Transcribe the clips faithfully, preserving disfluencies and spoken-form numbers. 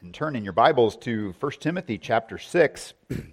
can turn in your Bibles to First Timothy chapter six.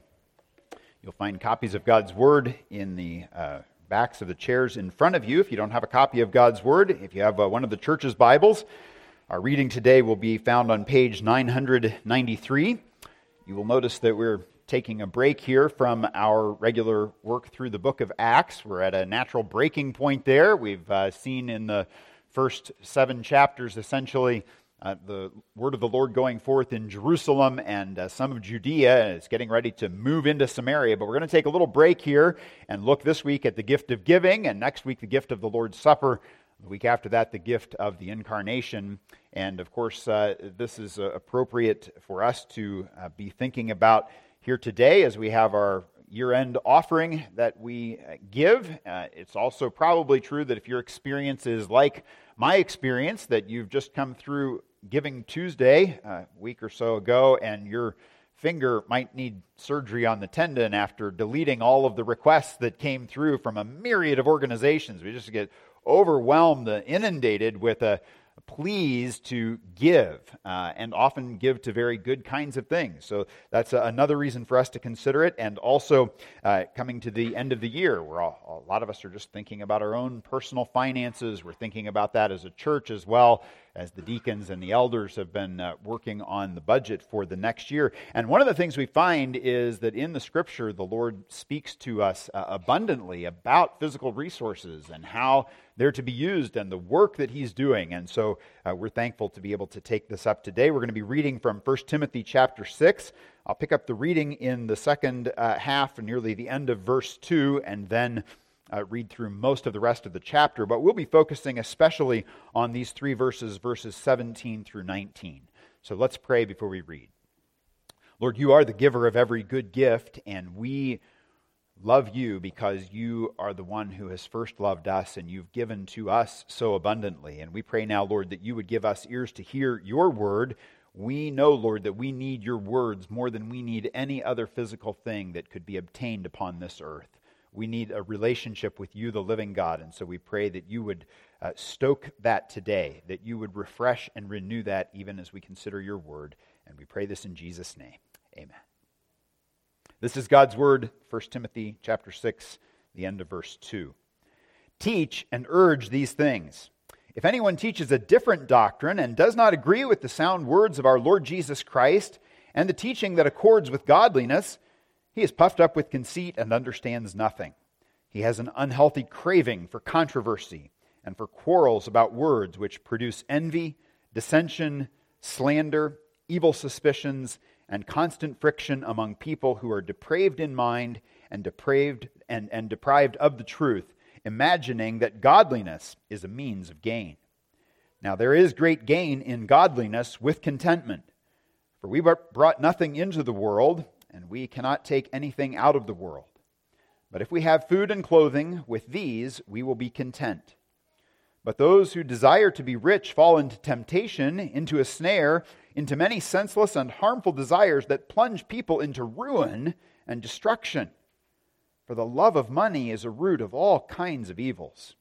You'll find copies of God's Word in the uh, backs of the chairs in front of you. If you don't have a copy of God's Word, if you have uh, one of the church's Bibles, our reading today will be found on page nine ninety-three. You will notice that we're taking a break here from our regular work through the book of Acts. We're at a natural breaking point there. We've uh, seen in the first seven chapters essentially Uh, the word of the Lord going forth in Jerusalem and uh, some of Judea, and it's getting ready to move into Samaria. But we're going to take a little break here and look this week at the gift of giving, and next week the gift of the Lord's Supper. The week after that, the gift of the Incarnation. And of course, uh, this is uh, appropriate for us to uh, be thinking about here today as we have our year-end offering that we give. Uh, it's also probably true that if your experience is like my experience, that you've just come through Giving Tuesday uh, a week or so ago, and your finger might need surgery on the tendon after deleting all of the requests that came through from a myriad of organizations. We just get overwhelmed, uh, inundated with a pleas to give, uh, and often give to very good kinds of things. So that's uh, another reason for us to consider it. And also, uh, coming to the end of the year, where all, a lot of us are just thinking about our own personal finances. We're thinking about that as a church as well, as the deacons and the elders have been uh, working on the budget for the next year. And one of the things we find is that in the Scripture, the Lord speaks to us uh, abundantly about physical resources and how they're to be used and the work that He's doing. And so uh, we're thankful to be able to take this up today. We're going to be reading from First Timothy chapter six. I'll pick up the reading in the second uh, half, nearly the end of verse two, and then Uh, read through most of the rest of the chapter, but we'll be focusing especially on these three verses, verses seventeen through nineteen. So let's pray before we read. Lord, you are the giver of every good gift, and we love you because you are the one who has first loved us, and you've given to us so abundantly. And we pray now, Lord, that you would give us ears to hear your word. We know, Lord, that we need your words more than we need any other physical thing that could be obtained upon this earth. We need a relationship with you, the living God, and so we pray that you would uh, stoke that today, that you would refresh and renew that even as we consider your word, and we pray this in Jesus' name. Amen. This is God's word, First Timothy chapter six, the end of verse two. Teach and urge these things. If anyone teaches a different doctrine and does not agree with the sound words of our Lord Jesus Christ and the teaching that accords with godliness, he is puffed up with conceit and understands nothing. He has an unhealthy craving for controversy and for quarrels about words which produce envy, dissension, slander, evil suspicions, and constant friction among people who are depraved in mind and depraved and, and deprived of the truth, imagining that godliness is a means of gain. Now there is great gain in godliness with contentment, for we brought nothing into the world, and we cannot take anything out of the world. But if we have food and clothing, with these we will be content. But those who desire to be rich fall into temptation, into a snare, into many senseless and harmful desires that plunge people into ruin and destruction. For the love of money is a root of all kinds of evils.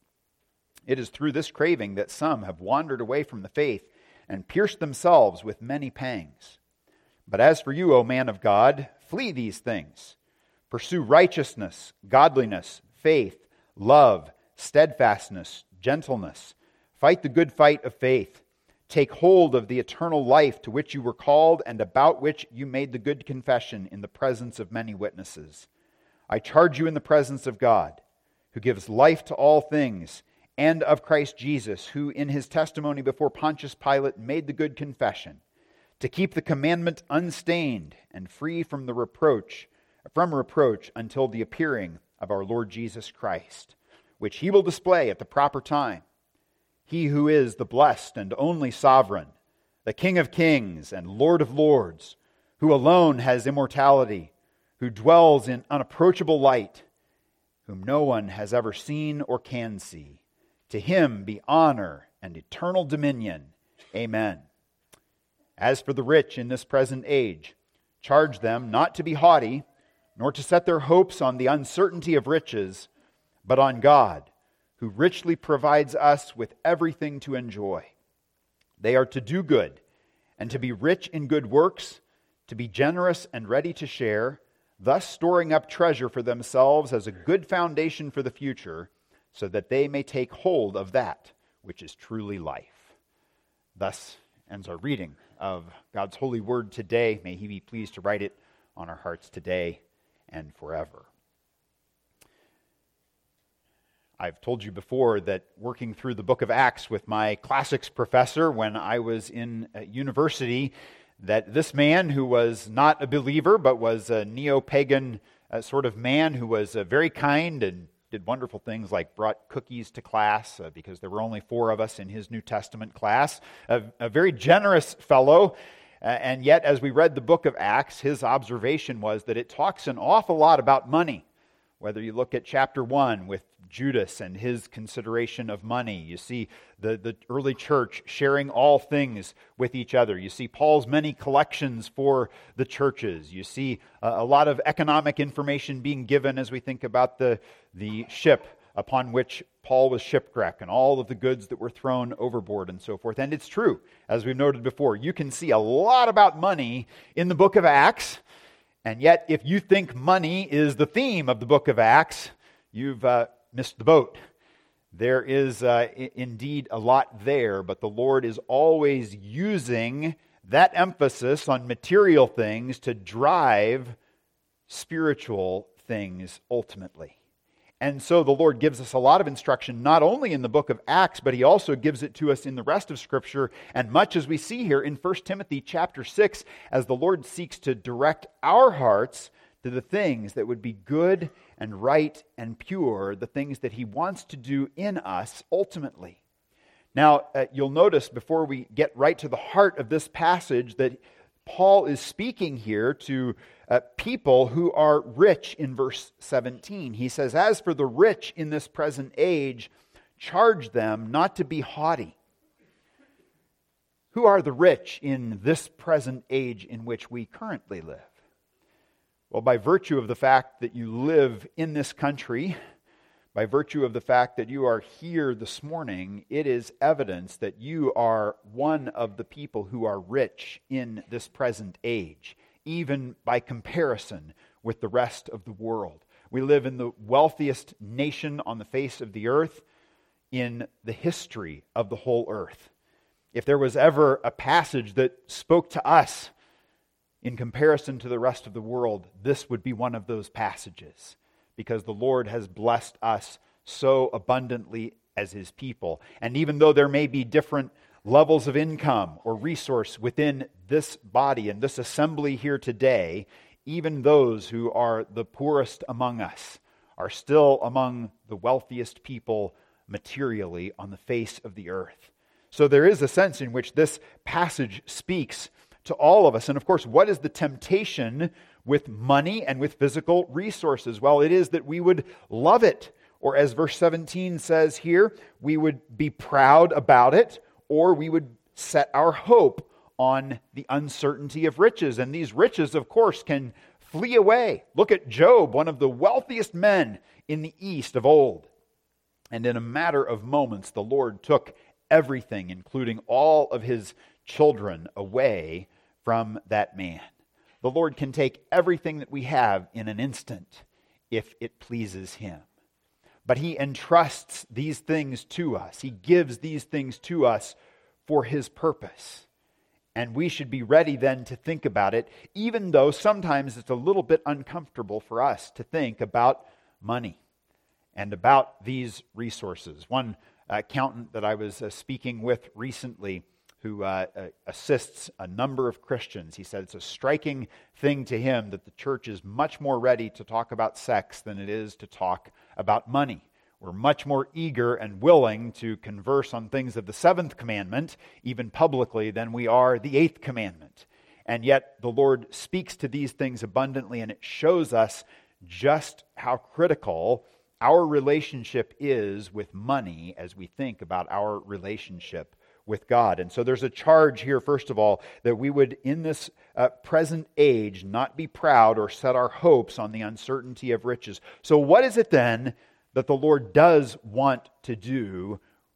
It is through this craving that some have wandered away from the faith and pierced themselves with many pangs. But as for you, O man of God, flee these things. Pursue righteousness, godliness, faith, love, steadfastness, gentleness. Fight the good fight of faith. Take hold of the eternal life to which you were called and about which you made the good confession in the presence of many witnesses. I charge you in the presence of God, who gives life to all things, and of Christ Jesus, who in his testimony before Pontius Pilate made the good confession, to keep the commandment unstained and free from the reproach, from reproach until the appearing of our Lord Jesus Christ, which he will display at the proper time. He who is the blessed and only sovereign, the King of kings and Lord of lords, who alone has immortality, who dwells in unapproachable light, whom no one has ever seen or can see. To him be honor and eternal dominion. Amen. As for the rich in this present age, charge them not to be haughty, nor to set their hopes on the uncertainty of riches, but on God, who richly provides us with everything to enjoy. They are to do good and to be rich in good works, to be generous and ready to share, thus storing up treasure for themselves as a good foundation for the future, so that they may take hold of that which is truly life. Thus ends our reading of God's holy word today. May He be pleased to write it on our hearts today and forever. I've told you before that working through the book of Acts with my classics professor when I was in university, that this man who was not a believer but was a neo-pagan uh, sort of man who was uh, very kind and did wonderful things like brought cookies to class uh, because there were only four of us in his New Testament class, a, a very generous fellow. Uh, and yet, as we read the book of Acts, his observation was that it talks an awful lot about money. Whether you look at chapter one with Judas and his consideration of money, you see the, the early church sharing all things with each other. You see Paul's many collections for the churches. You see uh, a lot of economic information being given as we think about the, the ship upon which Paul was shipwrecked and all of the goods that were thrown overboard and so forth. And it's true, as we've noted before, you can see a lot about money in the book of Acts. And yet, if you think money is the theme of the book of Acts, you've uh, missed the boat. There is uh, I- indeed a lot there, but the Lord is always using that emphasis on material things to drive spiritual things ultimately. And so the Lord gives us a lot of instruction, not only in the book of Acts, but He also gives it to us in the rest of Scripture, and much as we see here in First Timothy chapter six, as the Lord seeks to direct our hearts to the things that would be good and right and pure, the things that He wants to do in us ultimately. Now, uh, you'll notice before we get right to the heart of this passage that Paul is speaking here to uh, people who are rich in verse seventeen. He says, "As for the rich in this present age, charge them not to be haughty." Who are the rich in this present age in which we currently live? Well, by virtue of the fact that you live in this country, by virtue of the fact that you are here this morning, it is evidence that you are one of the people who are rich in this present age, even by comparison with the rest of the world. We live in the wealthiest nation on the face of the earth in the history of the whole earth. If there was ever a passage that spoke to us in comparison to the rest of the world, this would be one of those passages, because the Lord has blessed us so abundantly as His people. And even though there may be different levels of income or resource within this body and this assembly here today, even those who are the poorest among us are still among the wealthiest people materially on the face of the earth. So there is a sense in which this passage speaks to all of us. And of course, what is the temptation with money and with physical resources? Well, it is that we would love it. Or as verse seventeen says here, we would be proud about it, or we would set our hope on the uncertainty of riches. And these riches, of course, can flee away. Look at Job, one of the wealthiest men in the East of old. And in a matter of moments, the Lord took everything, including all of his children, away from that man. The Lord can take everything that we have in an instant if it pleases Him. But He entrusts these things to us. He gives these things to us for His purpose. And we should be ready then to think about it, even though sometimes it's a little bit uncomfortable for us to think about money and about these resources. One accountant that I was uh, speaking with recently, who uh, uh, assists a number of Christians, he said it's a striking thing to him that the church is much more ready to talk about sex than it is to talk about money. We're much more eager and willing to converse on things of the seventh commandment, even publicly, than we are the eighth commandment. And yet the Lord speaks to these things abundantly, and it shows us just how critical our relationship is with money as we think about our relationship with God. And so there's a charge here, first of all, that we would, in this uh, present age, not be proud or set our hopes on the uncertainty of riches. So what is it then that the Lord does want to do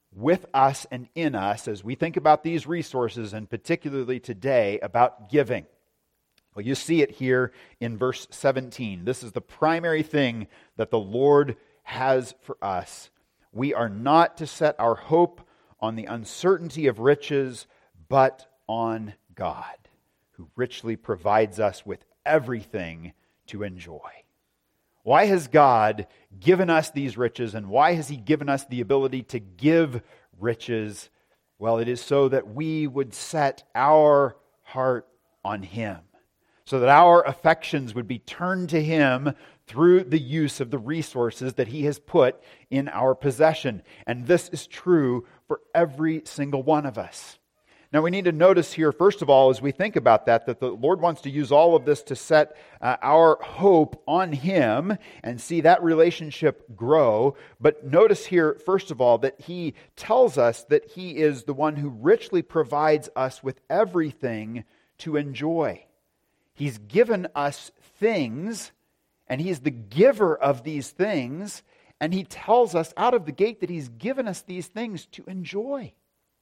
with us and in us as we think about these resources, and particularly today about giving. Well, you see it here in verse seventeen. This is the primary thing that the Lord has for us. We are not to set our hope on the uncertainty of riches, but on God, who richly provides us with everything to enjoy. Why has God given us these riches, and why has He given us the ability to give riches? Well, it is so that we would set our heart on Him, so that our affections would be turned to Him through the use of the resources that He has put in our possession. And this is true for every single one of us. Now we need to notice here, first of all, as we think about that, that the Lord wants to use all of this to set uh, our hope on Him and see that relationship grow. But notice here, first of all, that He tells us that He is the one who richly provides us with everything to enjoy. He's given us things, and He's the giver of these things, and He tells us out of the gate that He's given us these things to enjoy.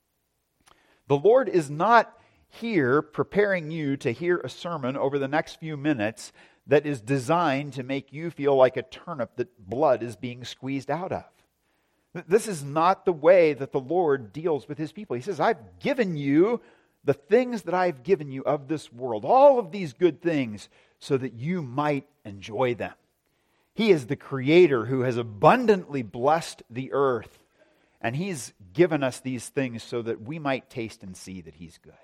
The Lord is not here preparing you to hear a sermon over the next few minutes that is designed to make you feel like a turnip that blood is being squeezed out of. This is not the way that the Lord deals with His people. He says, I've given you the things that I've given you of this world, all of these good things, so that you might enjoy them. He is the Creator who has abundantly blessed the earth, and He's given us these things so that we might taste and see that He's good,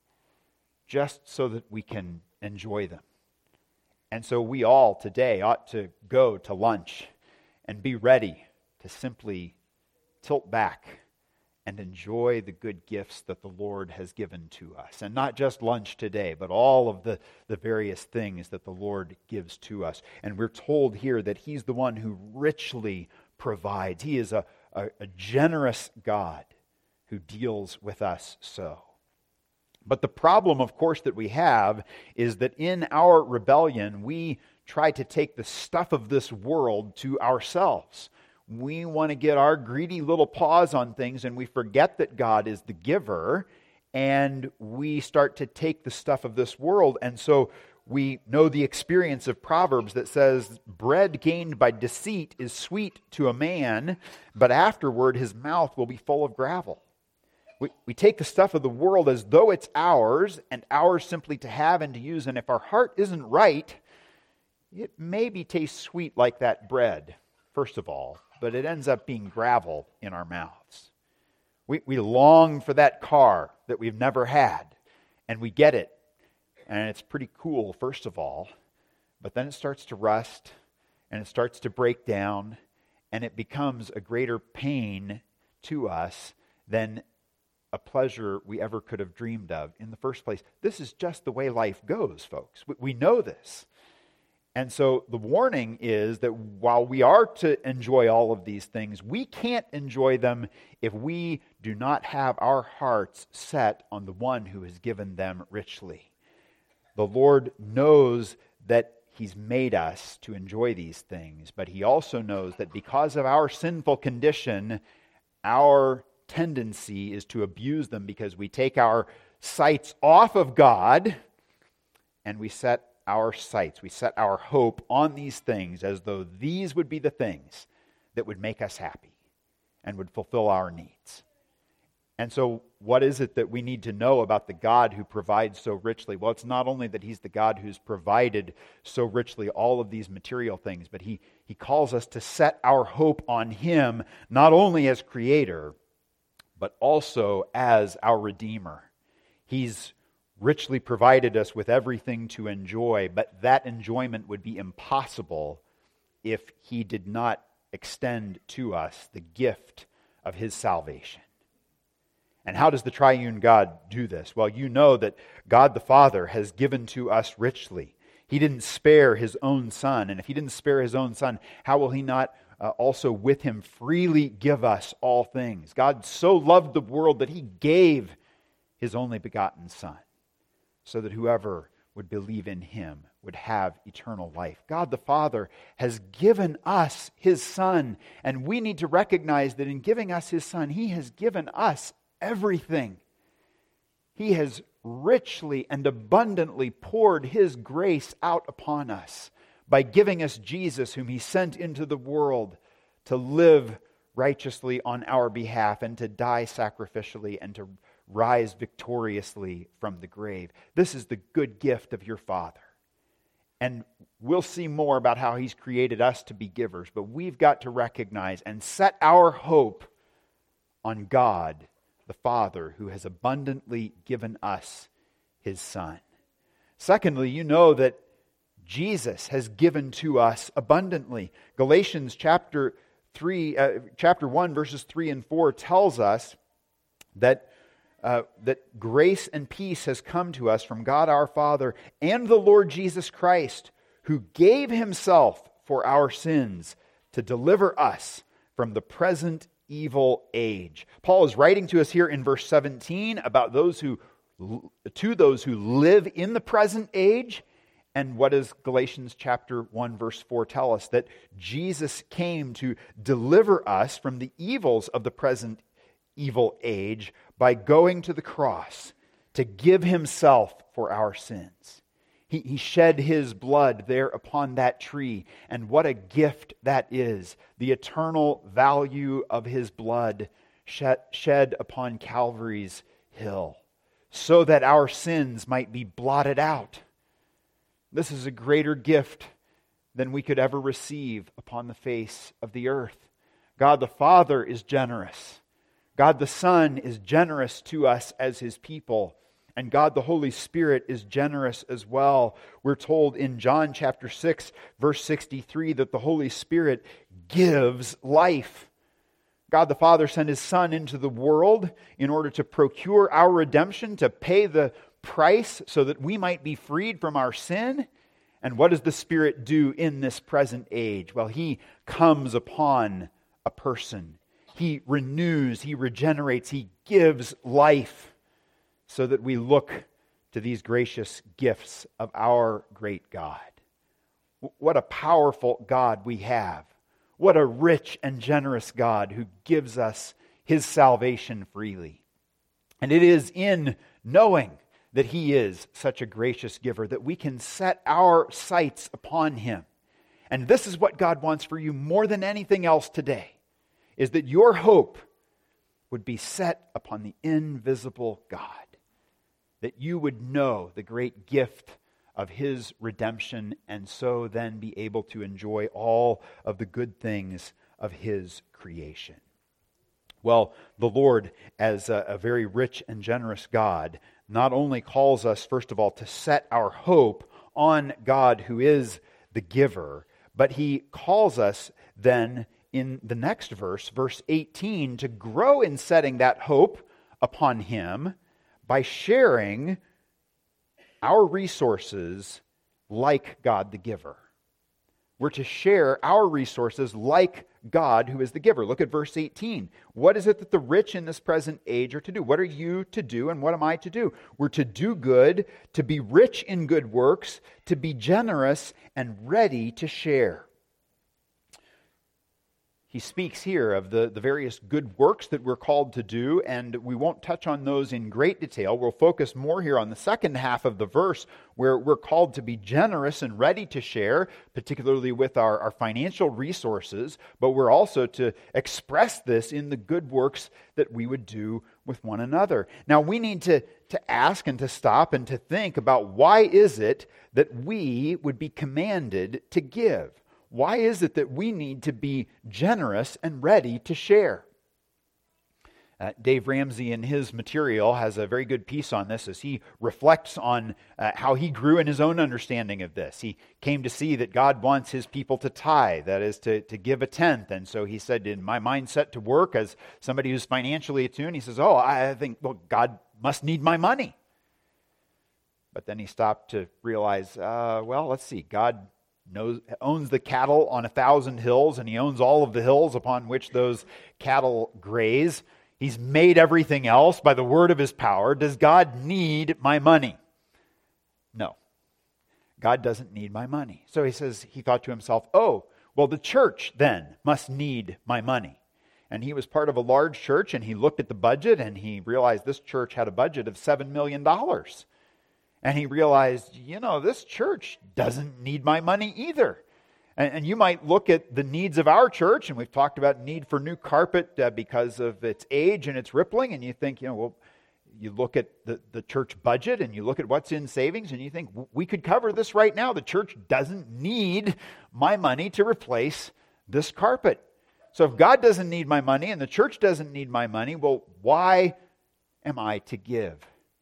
just so that we can enjoy them. And so we all today ought to go to lunch and be ready to simply tilt back and enjoy the good gifts that the Lord has given to us. And not just lunch today, but all of the, the various things that the Lord gives to us. And we're told here that He's the one who richly provides. He is a, a, a generous God who deals with us so. But the problem, of course, that we have is that in our rebellion, we try to take the stuff of this world to ourselves. We want to get our greedy little paws on things, and we forget that God is the giver, and we start to take the stuff of this world. And so we know the experience of Proverbs that says, bread gained by deceit is sweet to a man, but afterward his mouth will be full of gravel. We, we take the stuff of the world as though it's ours, and ours simply to have and to use. And if our heart isn't right, it maybe tastes sweet like that bread, first of all, but it ends up being gravel in our mouths. We, we long for that car that we've never had, and we get it. And it's pretty cool, first of all, but then it starts to rust, and it starts to break down, and it becomes a greater pain to us than a pleasure we ever could have dreamed of in the first place. This is just the way life goes, folks. We, we know this. And so the warning is that while we are to enjoy all of these things, we can't enjoy them if we do not have our hearts set on the one who has given them richly. The Lord knows that He's made us to enjoy these things, but He also knows that because of our sinful condition, our tendency is to abuse them because we take our sights off of God and we set our sights, we set our hope on these things as though these would be the things that would make us happy and would fulfill our needs. And so what is it that we need to know about the God who provides so richly? Well, it's not only that He's the God who's provided so richly all of these material things, but He, he calls us to set our hope on Him, not only as Creator, but also as our Redeemer. He's richly provided us with everything to enjoy, but that enjoyment would be impossible if He did not extend to us the gift of His salvation. And how does the triune God do this? Well, you know that God the Father has given to us richly. He didn't spare His own Son, and if He didn't spare His own Son, how will He not uh, also with Him freely give us all things? God so loved the world that He gave His only begotten Son, so that whoever would believe in him would have eternal life. God the Father has given us his Son, and we need to recognize that in giving us his Son, he has given us everything. He has richly and abundantly poured his grace out upon us by giving us Jesus, whom he sent into the world to live righteously on our behalf and to die sacrificially and to rise victoriously from the grave. This is the good gift of your Father. And we'll see more about how he's created us to be givers, but we've got to recognize and set our hope on God, the Father, who has abundantly given us his Son. Secondly, you know that Jesus has given to us abundantly. Galatians chapter three, uh, chapter one, verses three and four tells us that Uh, that grace and peace has come to us from God our Father and the Lord Jesus Christ, who gave himself for our sins to deliver us from the present evil age. Paul is writing to us here in verse seventeen about those who, to those who live in the present age. And what does Galatians chapter one verse four tell us? That Jesus came to deliver us from the evils of the present evil age by going to the cross to give himself for our sins. He, he shed his blood there upon that tree, and what a gift that is, the eternal value of his blood shed, shed upon Calvary's hill, so that our sins might be blotted out. This is a greater gift than we could ever receive upon the face of the earth. God the Father is generous. God the Son is generous to us as his people. And God the Holy Spirit is generous as well. We're told in John chapter six, verse sixty-three, that the Holy Spirit gives life. God the Father sent his Son into the world in order to procure our redemption, to pay the price so that we might be freed from our sin. And what does the Spirit do in this present age? Well, he comes upon a person. He renews, he regenerates, he gives life so that we look to these gracious gifts of our great God. What a powerful God we have. What a rich and generous God who gives us his salvation freely. And it is in knowing that he is such a gracious giver that we can set our sights upon him. And this is what God wants for you more than anything else today, is that your hope would be set upon the invisible God, that you would know the great gift of his redemption and so then be able to enjoy all of the good things of his creation. Well, the Lord, as a, a very rich and generous God, not only calls us, first of all, to set our hope on God who is the giver, but he calls us then in the next verse, verse eighteen, to grow in setting that hope upon him by sharing our resources like God the giver. We're to share our resources like God who is the giver. Look at verse eighteen. What is it that the rich in this present age are to do? What are you to do and what am I to do? We're to do good, to be rich in good works, to be generous and ready to share. He speaks here of the, the various good works that we're called to do, and we won't touch on those in great detail. We'll focus more here on the second half of the verse, where we're called to be generous and ready to share, particularly with our, our financial resources, but we're also to express this in the good works that we would do with one another. Now, we need to, to ask and to stop and to think about why is it that we would be commanded to give? Why is it that we need to be generous and ready to share? Uh, Dave Ramsey in his material has a very good piece on this as he reflects on uh, how he grew in his own understanding of this. He came to see that God wants his people to tithe, that is to, to give a tenth. And so he said, in my mind set to work as somebody who's financially attuned, he says, oh, I think, well, God must need my money. But then he stopped to realize, uh, well, let's see, God knows, owns the cattle on a thousand hills, and he owns all of the hills upon which those cattle graze. He's made everything else by the word of his power. Does God need my money? No. God doesn't need my money. So he says, he thought to himself, oh, well, the church then must need my money. And he was part of a large church, and he looked at the budget, and he realized this church had a budget of seven million dollars. And he realized, you know, this church doesn't need my money either. And, and you might look at the needs of our church, and we've talked about need for new carpet uh, because of its age and its rippling, and you think, you know, well, you look at the, the church budget, and you look at what's in savings, and you think, we could cover this right now. The church doesn't need my money to replace this carpet. So if God doesn't need my money and the church doesn't need my money, well, why am I to give?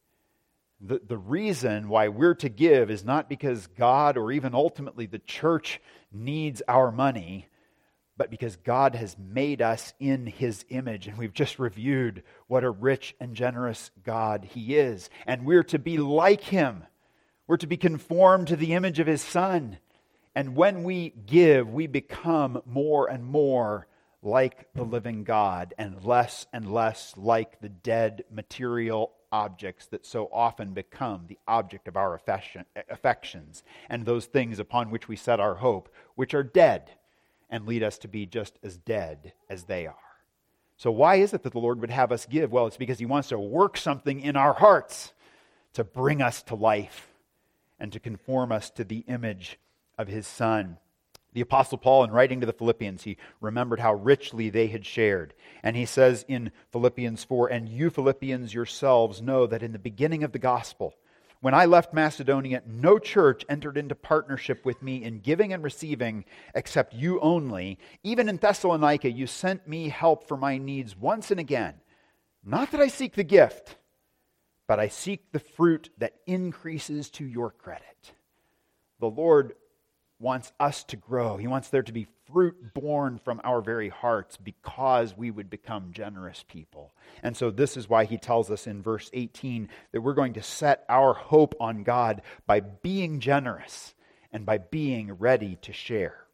The, the reason why we're to give is not because God or even ultimately the church needs our money, but because God has made us in His image. And we've just reviewed what a rich and generous God He is. And we're to be like Him. We're to be conformed to the image of His Son. And when we give, we become more and more like the living God and less and less like the dead material objects that so often become the object of our affections and those things upon which we set our hope, which are dead and lead us to be just as dead as they are. So why is it that the Lord would have us give? Well, it's because He wants to work something in our hearts to bring us to life and to conform us to the image of His Son. The Apostle Paul, in writing to the Philippians, he remembered how richly they had shared. And he says in Philippians four, "And you Philippians yourselves know that in the beginning of the gospel, when I left Macedonia, no church entered into partnership with me in giving and receiving except you only. Even in Thessalonica, you sent me help for my needs once and again. Not that I seek the gift, but I seek the fruit that increases to your credit." The Lord wants us to grow. He wants there to be fruit born from our very hearts because we would become generous people. And so this is why he tells us in verse eighteen that we're going to set our hope on God by being generous and by being ready to share.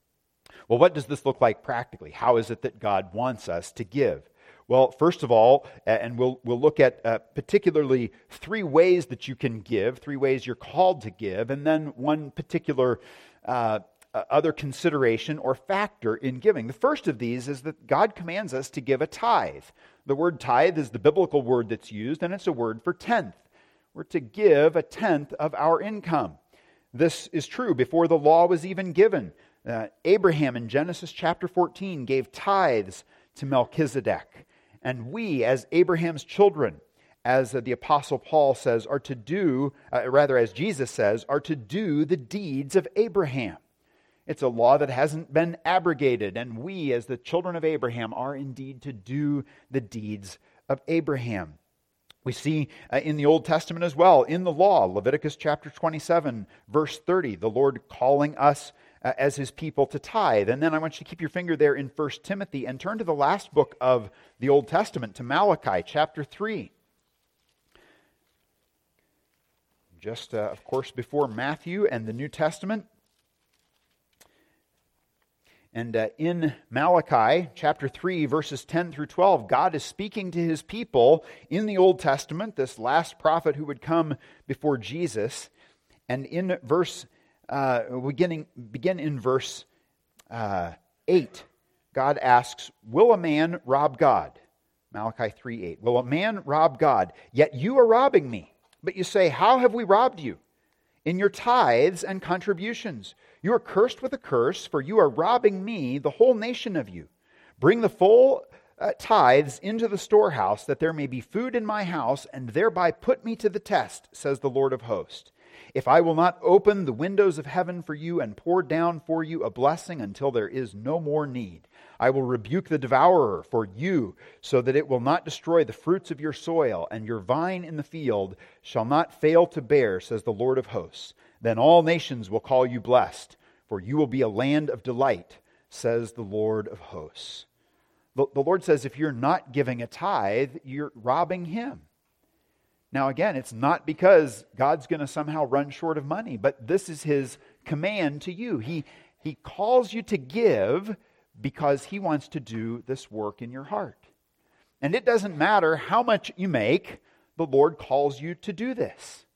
Well, what does this look like practically? How is it that God wants us to give? Well, first of all, and we'll we'll look at uh, particularly three ways that you can give, three ways you're called to give, and then one particular uh, other consideration or factor in giving. The first of these is that God commands us to give a tithe. The word tithe is the biblical word that's used, and it's a word for tenth. We're to give a tenth of our income. This is true before the law was even given. Uh, Abraham in Genesis chapter fourteen gave tithes to Melchizedek. And we, as Abraham's children, as uh, the Apostle Paul says, are to do, uh, rather as Jesus says, are to do the deeds of Abraham. It's a law that hasn't been abrogated, and we, as the children of Abraham, are indeed to do the deeds of Abraham. We see uh, in the Old Testament as well, in the law, Leviticus chapter twenty-seven, verse thirty, the Lord calling us uh, as His people to tithe. And then I want you to keep your finger there in First Timothy and turn to the last book of the Old Testament, to Malachi chapter three. Just, uh, of course, before Matthew and the New Testament. And uh, in Malachi chapter three, verses ten through twelve, God is speaking to His people in the Old Testament, this last prophet who would come before Jesus. And in verse, uh, beginning, begin in verse uh, eight, God asks, "Will a man rob God?" Malachi three eight. "Will a man rob God? Yet you are robbing me. But you say, how have we robbed you? In your tithes and contributions. You are cursed with a curse, for you are robbing me, the whole nation of you. Bring the full uh, tithes into the storehouse, that there may be food in my house, and thereby put me to the test, says the Lord of hosts. If I will not open the windows of heaven for you and pour down for you a blessing until there is no more need, I will rebuke the devourer for you, so that it will not destroy the fruits of your soil, and your vine in the field shall not fail to bear, says the Lord of hosts. Then all nations will call you blessed, for you will be a land of delight, says the Lord of hosts." The, the Lord says if you're not giving a tithe, you're robbing Him. Now again, it's not because God's going to somehow run short of money, but this is His command to you. He, he calls you to give because He wants to do this work in your heart. And it doesn't matter how much you make, the Lord calls you to do this.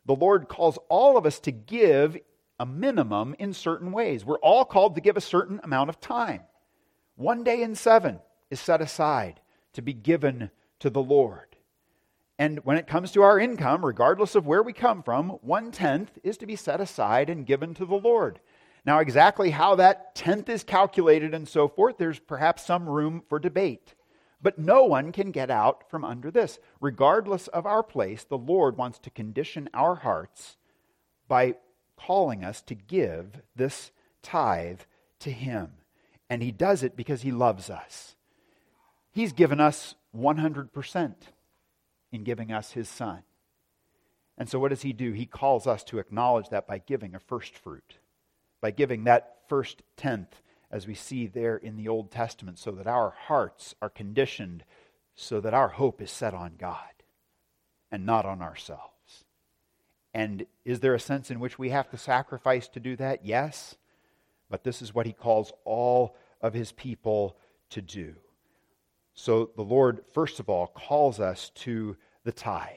the Lord calls all of us to give a minimum in certain ways. We're all called to give a certain amount of time. One day in seven is set aside to be given to the Lord. And when it comes to our income, regardless of where we come from, one-tenth is to be set aside and given to the Lord. Now, exactly how that tenth is calculated and so forth, there's perhaps some room for debate. But no one can get out from under this. Regardless of our place, the Lord wants to condition our hearts by calling us to give this tithe to Him. And He does it because He loves us. He's given us one hundred percent in giving us His Son. And so what does He do? He calls us to acknowledge that by giving a first fruit, by giving that first tenth, as we see there in the Old Testament, so that our hearts are conditioned, so that our hope is set on God and not on ourselves. And is there a sense in which we have to sacrifice to do that? Yes. But this is what He calls all of His people to do. So the Lord, first of all, calls us to the tithe.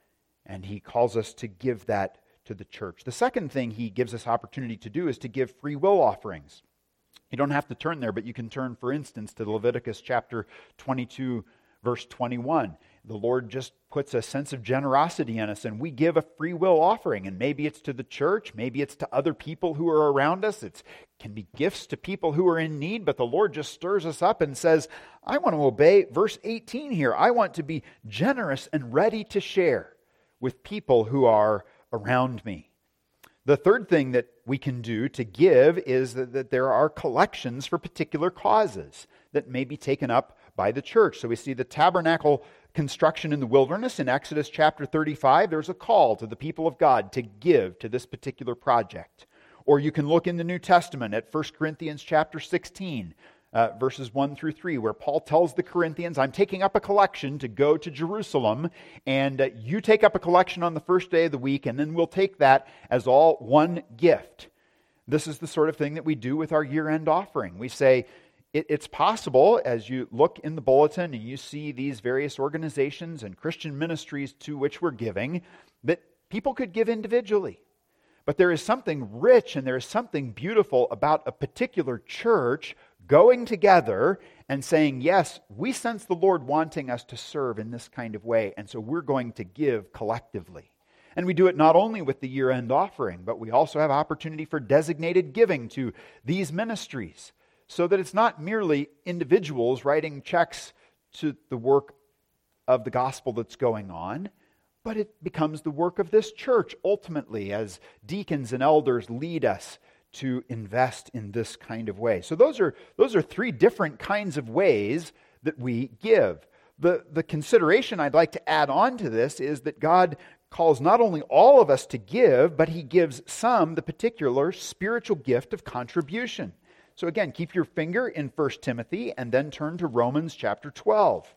And He calls us to give that to the church. The second thing He gives us opportunity to do is to give free will offerings. You don't have to turn there, but you can turn, for instance, to Leviticus chapter twenty-two, verse twenty-one. The Lord just puts a sense of generosity in us, and we give a free will offering. And maybe it's to the church, maybe it's to other people who are around us. It can be gifts to people who are in need, but the Lord just stirs us up and says, I want to obey verse eighteen here. I want to be generous and ready to share with people who are around me. The third thing that we can do to give is that, that there are collections for particular causes that may be taken up by the church. So we see the tabernacle construction in the wilderness in Exodus chapter thirty-five. There's a call to the people of God to give to this particular project. Or you can look in the New Testament at First Corinthians chapter sixteen, uh, verses one through three, where Paul tells the Corinthians, I'm taking up a collection to go to Jerusalem, and uh, you take up a collection on the first day of the week, and then we'll take that as all one gift. This is the sort of thing that we do with our year-end offering. We say, it, it's possible, as you look in the bulletin and you see these various organizations and Christian ministries to which we're giving, that people could give individually. But there is something rich and there is something beautiful about a particular church going together and saying, yes, we sense the Lord wanting us to serve in this kind of way, and so we're going to give collectively. And we do it not only with the year-end offering, but we also have opportunity for designated giving to these ministries, so that it's not merely individuals writing checks to the work of the gospel that's going on, but it becomes the work of this church ultimately as deacons and elders lead us to invest in this kind of way. So those are those are three different kinds of ways that we give. The, the consideration I'd like to add on to this is that God calls not only all of us to give, but He gives some the particular spiritual gift of contribution. So again, keep your finger in First Timothy and then turn to Romans chapter twelve.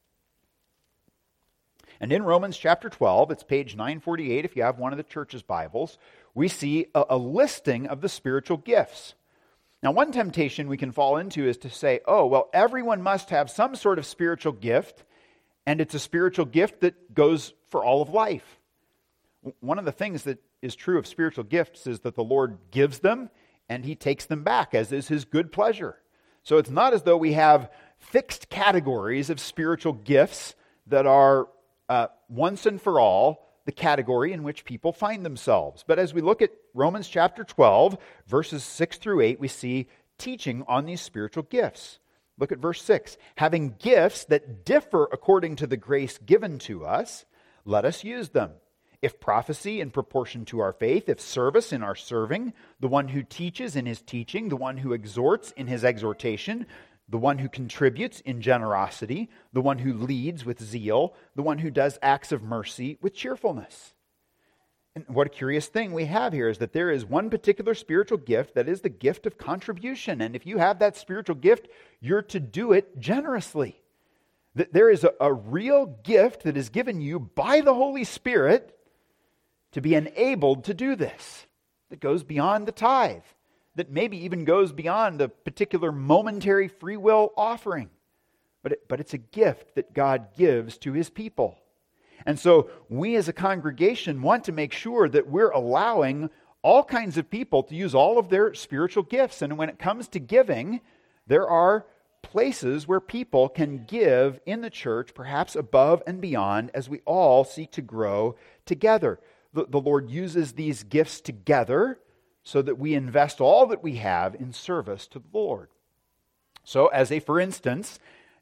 And in Romans chapter twelve, it's page nine forty-eight if you have one of the church's Bibles, we see a, a listing of the spiritual gifts. Now, one temptation we can fall into is to say, oh, well, everyone must have some sort of spiritual gift, and it's a spiritual gift that goes for all of life. One of the things that is true of spiritual gifts is that the Lord gives them, and He takes them back, as is His good pleasure. So it's not as though we have fixed categories of spiritual gifts that are uh, once and for all the category in which people find themselves. But as we look at Romans chapter twelve, verses six through eight, we see teaching on these spiritual gifts. Look at verse six. Having gifts that differ according to the grace given to us, let us use them. If prophecy in proportion to our faith, if service in our serving, the one who teaches in his teaching, the one who exhorts in his exhortation, the one who contributes in generosity, the one who leads with zeal, the one who does acts of mercy with cheerfulness. And what a curious thing we have here is that there is one particular spiritual gift that is the gift of contribution. And if you have that spiritual gift, you're to do it generously. There is a, a real gift that is given you by the Holy Spirit to be enabled to do this, that goes beyond the tithe, that maybe even goes beyond a particular momentary free will offering. But, it, but it's a gift that God gives to His people. And so we as a congregation want to make sure that we're allowing all kinds of people to use all of their spiritual gifts. And when it comes to giving, there are places where people can give in the church, perhaps above and beyond, as we all seek to grow together. The, the Lord uses these gifts together so that we invest all that we have in service to the Lord. So, as a for instance,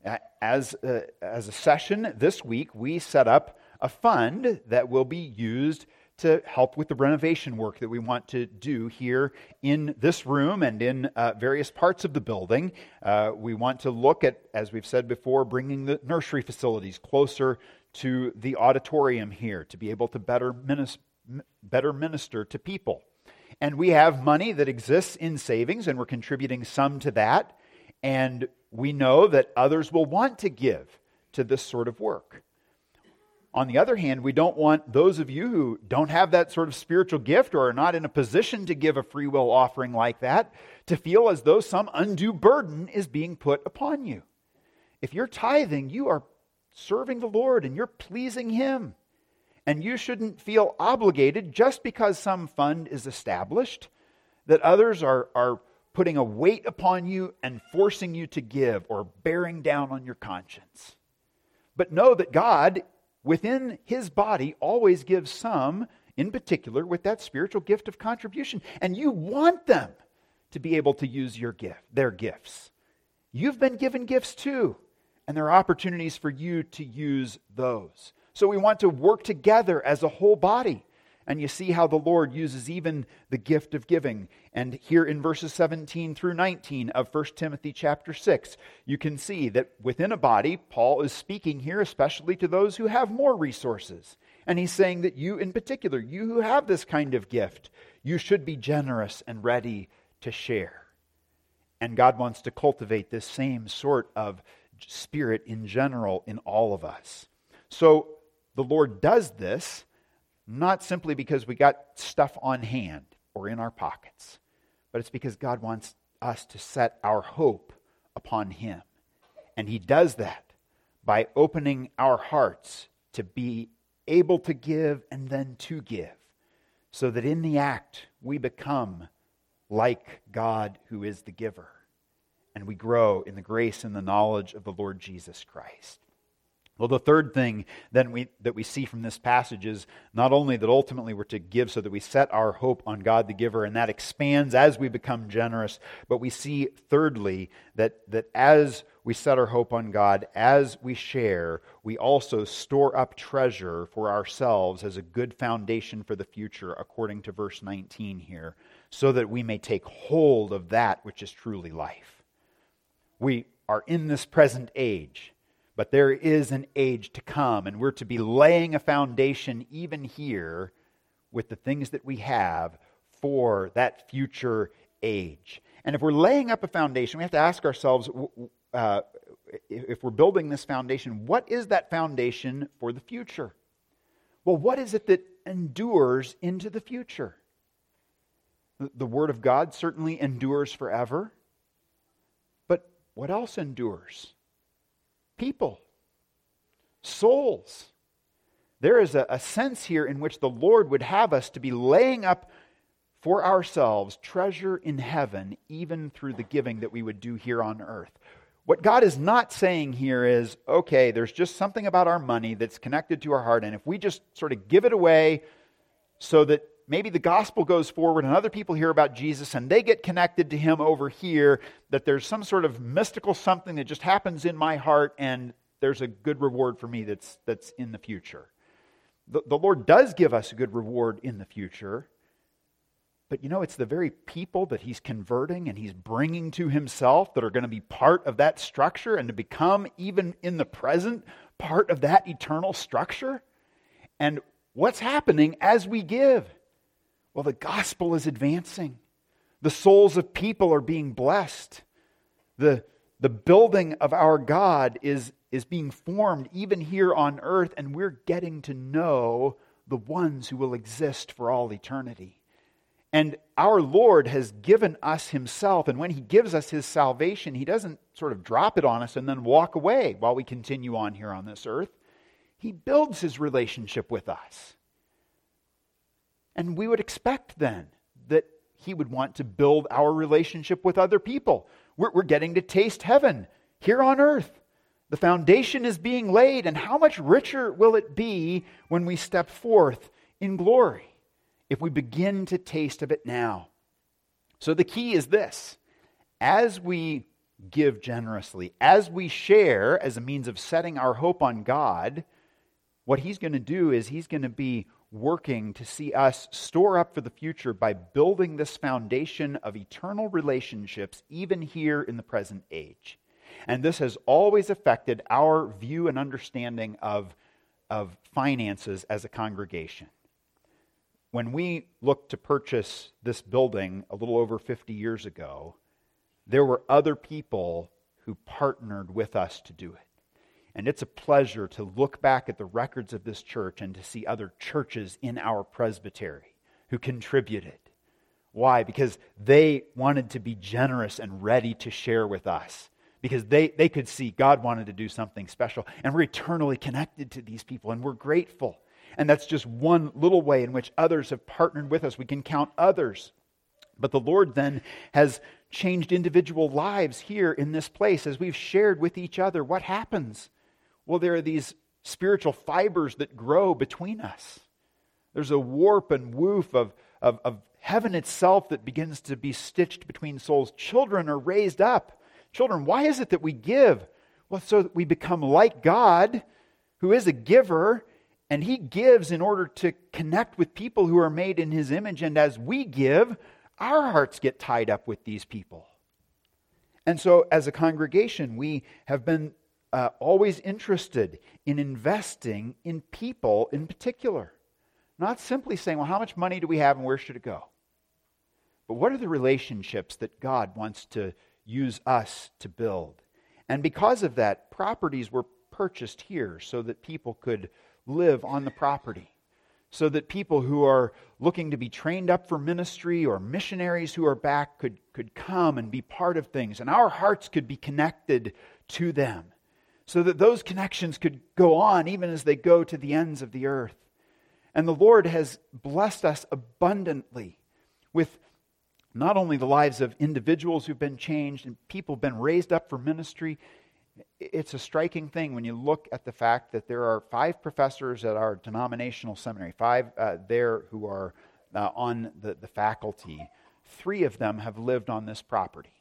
as a, as a session this week, we set up a fund that will be used to help with the renovation work that we want to do here in this room and in uh, various parts of the building. Uh, we want to look at, as we've said before, bringing the nursery facilities closer to the auditorium here to be able to better minister, better minister to people. And we have money that exists in savings, and we're contributing some to that. And we know that others will want to give to this sort of work. On the other hand, we don't want those of you who don't have that sort of spiritual gift or are not in a position to give a free will offering like that to feel as though some undue burden is being put upon you. If you're tithing, you are serving the Lord and you're pleasing Him. And you shouldn't feel obligated just because some fund is established that others are, are putting a weight upon you and forcing you to give or bearing down on your conscience. But know that God, within His body, always gives some, in particular, with that spiritual gift of contribution. And you want them to be able to use your gift, their gifts. You've been given gifts too, and there are opportunities for you to use those. So we want to work together as a whole body. And you see how the Lord uses even the gift of giving. And here in verses seventeen through nineteen of First Timothy chapter six, you can see that within a body, Paul is speaking here especially to those who have more resources. And he's saying that you in particular, you who have this kind of gift, you should be generous and ready to share. And God wants to cultivate this same sort of spirit in general in all of us. So the Lord does this not simply because we got stuff on hand or in our pockets, but it's because God wants us to set our hope upon Him. And He does that by opening our hearts to be able to give and then to give, so that in the act we become like God who is the giver, and we grow in the grace and the knowledge of the Lord Jesus Christ. Well, the third thing then we, that we see from this passage is not only that ultimately we're to give so that we set our hope on God the giver, and that expands as we become generous, but we see thirdly that, that as we set our hope on God, as we share, we also store up treasure for ourselves as a good foundation for the future, according to verse nineteen here, so that we may take hold of that which is truly life. We are in this present age, but there is an age to come, and we're to be laying a foundation even here with the things that we have for that future age. And if we're laying up a foundation, we have to ask ourselves, uh, if we're building this foundation, what is that foundation for the future? Well, what is it that endures into the future? The, the Word of God certainly endures forever, but what else endures? People, souls. There is a, a sense here in which the Lord would have us to be laying up for ourselves treasure in heaven, even through the giving that we would do here on earth. What God is not saying here is, okay, there's just something about our money that's connected to our heart, and if we just sort of give it away so that maybe the gospel goes forward and other people hear about Jesus and they get connected to Him over here, that there's some sort of mystical something that just happens in my heart and there's a good reward for me that's that's in the future. The, the Lord does give us a good reward in the future, but you know, it's the very people that He's converting and He's bringing to Himself that are going to be part of that structure and to become, even in the present, part of that eternal structure. And what's happening as we give? Well, the gospel is advancing. The souls of people are being blessed. The, the building of our God is, is being formed even here on earth, and we're getting to know the ones who will exist for all eternity. And our Lord has given us Himself, and when He gives us His salvation, He doesn't sort of drop it on us and then walk away while we continue on here on this earth. He builds his relationship with us. And we would expect then that he would want to build our relationship with other people. We're, we're getting to taste heaven here on earth. The foundation is being laid, and how much richer will it be when we step forth in glory if we begin to taste of it now? So the key is this. As we give generously, as we share as a means of setting our hope on God, what he's going to do is he's going to be working to see us store up for the future by building this foundation of eternal relationships even here in the present age. And this has always affected our view and understanding of, of finances as a congregation. When we looked to purchase this building a little over fifty years ago, there were other people who partnered with us to do it. And it's a pleasure to look back at the records of this church and to see other churches in our presbytery who contributed. Why? Because they wanted to be generous and ready to share with us. Because they, they could see God wanted to do something special. And we're eternally connected to these people, and we're grateful. And that's just one little way in which others have partnered with us. We can count others. But the Lord then has changed individual lives here in this place as we've shared with each other. What happens? Well, there are these spiritual fibers that grow between us. There's a warp and woof of, of, of heaven itself that begins to be stitched between souls. Children are raised up. Children, why is it that we give? Well, so that we become like God, who is a giver, and he gives in order to connect with people who are made in his image. And as we give, our hearts get tied up with these people. And so as a congregation, we have been uh, always interested in investing in people in particular. Not simply saying, well, how much money do we have and where should it go? But what are the relationships that God wants to use us to build? And because of that, properties were purchased here so that people could live on the property. So that people who are looking to be trained up for ministry or missionaries who are back could, could come and be part of things. And our hearts could be connected to them. So that those connections could go on even as they go to the ends of the earth. And the Lord has blessed us abundantly with not only the lives of individuals who've been changed and people who've been raised up for ministry. It's a striking thing when you look at the fact that there are five professors at our denominational seminary, five uh, there who are uh, on the, the faculty. Three of them have lived on this property.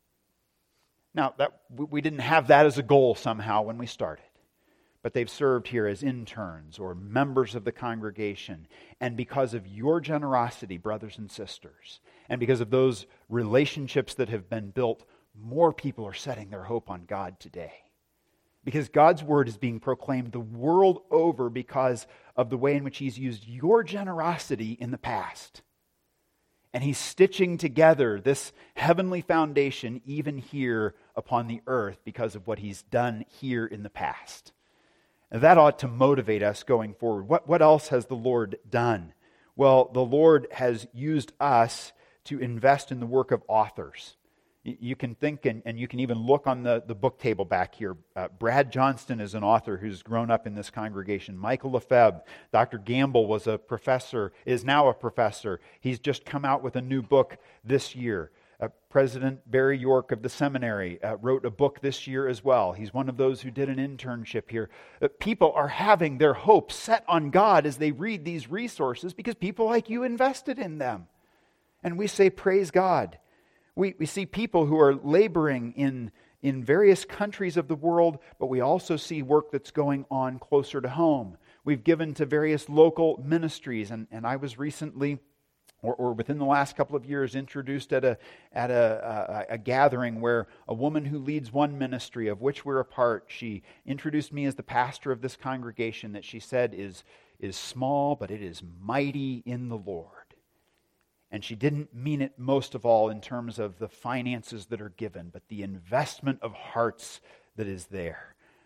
Now, that we didn't have that as a goal somehow when we started, but they've served here as interns or members of the congregation. And because of your generosity, brothers and sisters, and because of those relationships that have been built, more people are setting their hope on God today. Because God's word is being proclaimed the world over because of the way in which he's used your generosity in the past. And he's stitching together this heavenly foundation even here upon the earth because of what he's done here in the past. And that ought to motivate us going forward. What, what else has the Lord done? Well, the Lord has used us to invest in the work of authors. You can think and, and you can even look on the, the book table back here. Uh, Brad Johnston is an author who's grown up in this congregation. Michael Lefebvre, Doctor Gamble was a professor, is now a professor. He's just come out with a new book this year. Uh, President Barry York of the seminary uh, wrote a book this year as well. He's one of those who did an internship here. Uh, people are having their hope set on God as they read these resources because people like you invested in them. And we say, praise God. We, we see people who are laboring in, in various countries of the world, but we also see work that's going on closer to home. We've given to various local ministries, and, and I was recently, or, or within the last couple of years, introduced at a at a, a, a gathering where a woman who leads one ministry, of which we're a part, she introduced me as the pastor of this congregation that she said is, is small, but it is mighty in the Lord. And she didn't mean it most of all in terms of the finances that are given, but the investment of hearts that is there.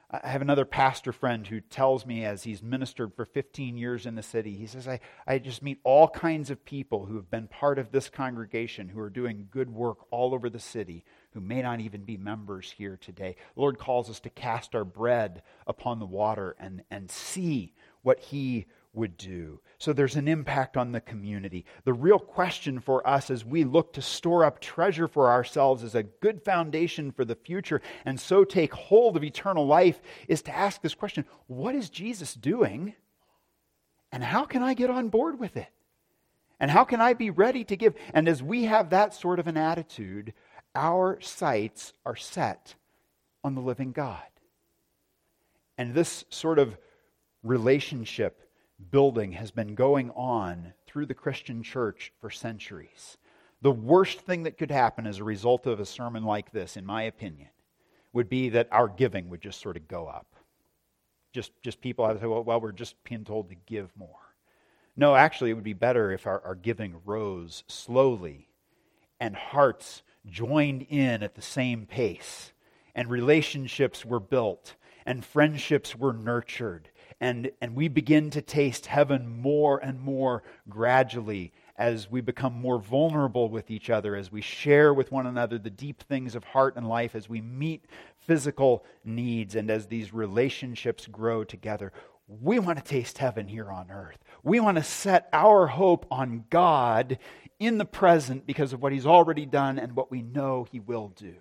I have another pastor friend who tells me, as he's ministered for fifteen years in the city, he says, I, I just meet all kinds of people who have been part of this congregation, who are doing good work all over the city, who may not even be members here today. The Lord calls us to cast our bread upon the water and, and see what He would do. So there's an impact on the community. The real question for us as we look to store up treasure for ourselves as a good foundation for the future, and so take hold of eternal life, is to ask this question: what is Jesus doing? And how can I get on board with it? And how can I be ready to give? And as we have that sort of an attitude, our sights are set on the living God. And this sort of relationship building has been going on through the Christian church for centuries. The worst thing that could happen as a result of a sermon like this, in my opinion, would be that our giving would just sort of go up. Just, just people have to say, well, well, we're just being told to give more. No, actually, it would be better if our, our giving rose slowly and hearts joined in at the same pace, and relationships were built, and friendships were nurtured, and, and we begin to taste heaven more and more gradually as we become more vulnerable with each other, as we share with one another the deep things of heart and life, as we meet physical needs, and as these relationships grow together. We want to taste heaven here on earth. We want to set our hope on God in the present because of what He's already done and what we know He will do.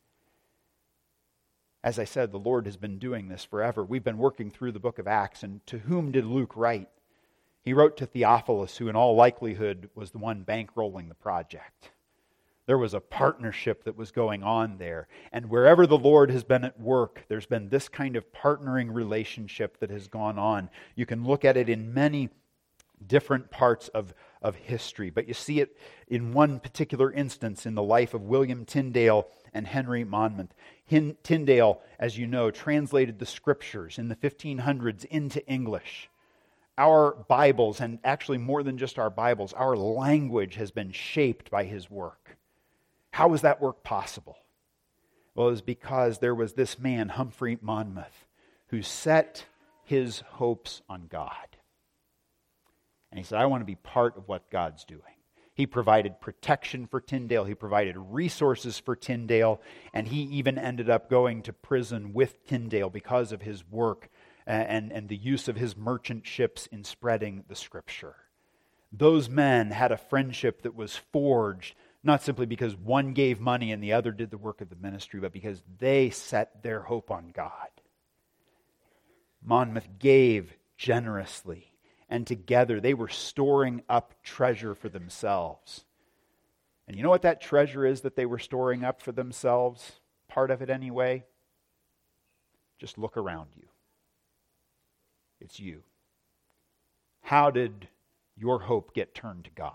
As I said, the Lord has been doing this forever. We've been working through the book of Acts, and to whom did Luke write? He wrote to Theophilus, who in all likelihood was the one bankrolling the project. There was a partnership that was going on there. And wherever the Lord has been at work, there's been this kind of partnering relationship that has gone on. You can look at it in many different parts of, of history, but you see it in one particular instance in the life of William Tyndale and Henry Monmouth. Hin- Tyndale, as you know, translated the Scriptures in the fifteen hundreds into English. Our Bibles, and actually more than just our Bibles, our language has been shaped by his work. How was that work possible? Well, it was because there was this man, Humphrey Monmouth, who set his hopes on God. And he said, I want to be part of what God's doing. He provided protection for Tyndale. He provided resources for Tyndale. And he even ended up going to prison with Tyndale because of his work and, and the use of his merchant ships in spreading the Scripture. Those men had a friendship that was forged, not simply because one gave money and the other did the work of the ministry, but because they set their hope on God. Monmouth gave generously. And together they were storing up treasure for themselves. And you know what that treasure is that they were storing up for themselves? Part of it anyway? Just look around you. It's you. How did your hope get turned to God?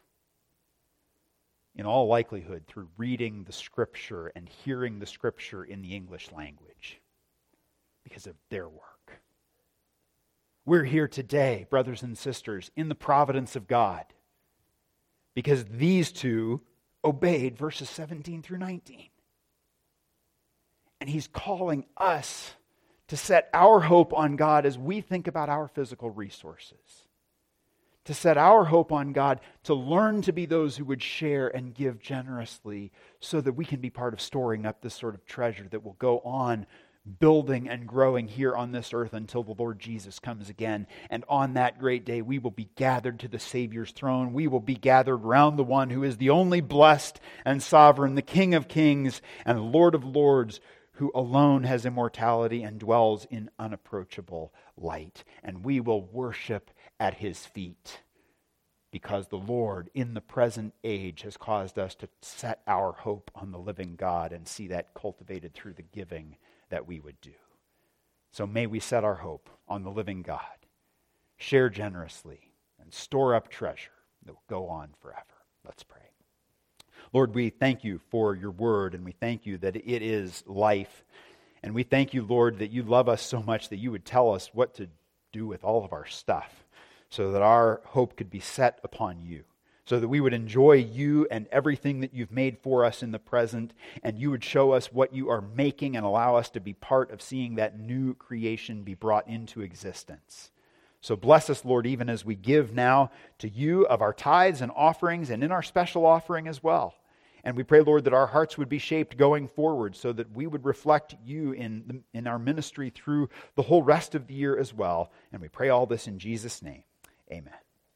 In all likelihood, through reading the Scripture and hearing the Scripture in the English language. Because of their work. We're here today, brothers and sisters, in the providence of God. Because these two obeyed verses seventeen through nineteen. And He's calling us to set our hope on God as we think about our physical resources. To set our hope on God, to learn to be those who would share and give generously so that we can be part of storing up this sort of treasure that will go on building and growing here on this earth until the Lord Jesus comes again. And on that great day, we will be gathered to the Savior's throne. We will be gathered round the one who is the only blessed and sovereign, the King of kings and Lord of lords, who alone has immortality and dwells in unapproachable light. And we will worship at His feet because the Lord in the present age has caused us to set our hope on the living God and see that cultivated through the giving that we would do. So may we set our hope on the living God, share generously, and store up treasure that will go on forever. Let's pray. Lord, we thank You for Your word, and we thank You that it is life. And we thank You, Lord, that You love us so much that You would tell us what to do with all of our stuff so that our hope could be set upon You, so that we would enjoy you and everything that you've made for us in the present, and you would show us what you are making and allow us to be part of seeing that new creation be brought into existence. So bless us, Lord, even as we give now to you of our tithes and offerings and in our special offering as well. And we pray, Lord, that our hearts would be shaped going forward so that we would reflect you in, the, in our ministry through the whole rest of the year as well. And we pray all this in Jesus' name. Amen.